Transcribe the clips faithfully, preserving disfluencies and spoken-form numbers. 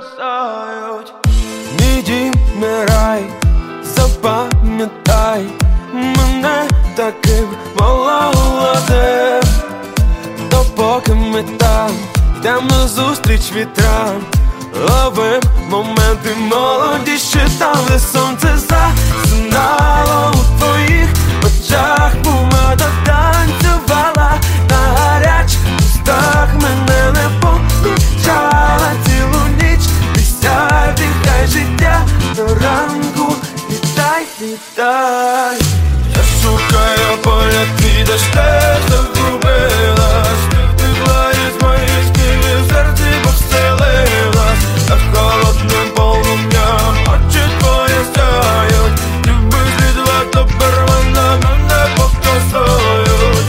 покусають. Мій дім не рай, запам'ятай мене таким молодим. Допоки ми там йдем назустріч вітрам, ловим моменти молодіші там, де сонце засинало у твоїх очах. Помада танцювала на гарячих устах, мене не помічала цілу ніч. Вісяй, дихай життя до ранку, вітай, вітай. Я шукаю поля, ти де ж ти загубилась. Ти втекла із моїх снів і в серці повселилась. А холодним полум'ям очі твої сяють. Люби слідва, тепер вона мене покусають.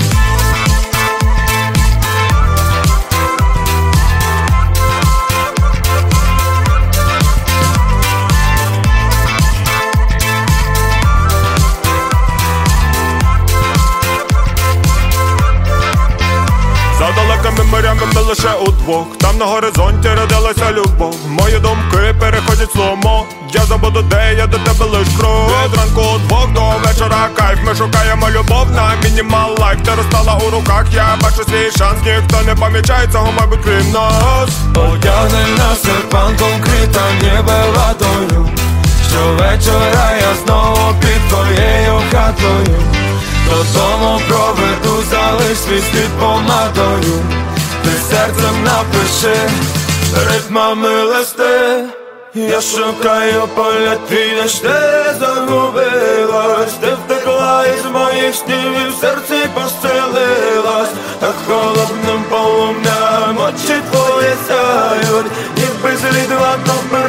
За далекими морями ми лише удвох, там на горизонті родилася любов. Мої думки переходять сломо, я забуду, де я до тебе лиш крок. Від ранку удвох до вечора кайф, ми шукаємо любов на мінімал лайф. Ти розстала у руках, я бачу свій шанс, ніхто не помічає цього, мабуть, крім нас. Одягни на серпанком крита ніби водою. Щовечора я знову під твоєю хатою. Додому проведу, залиш свій слід помадою. Ти серцем напиши ритмами листи. Я шукаю поля, ти де ж ти загубилась. Ти втекла із моїх снів і в серці поселилась. А холодним полум'ям очі твої сяють, ніби слід ватопер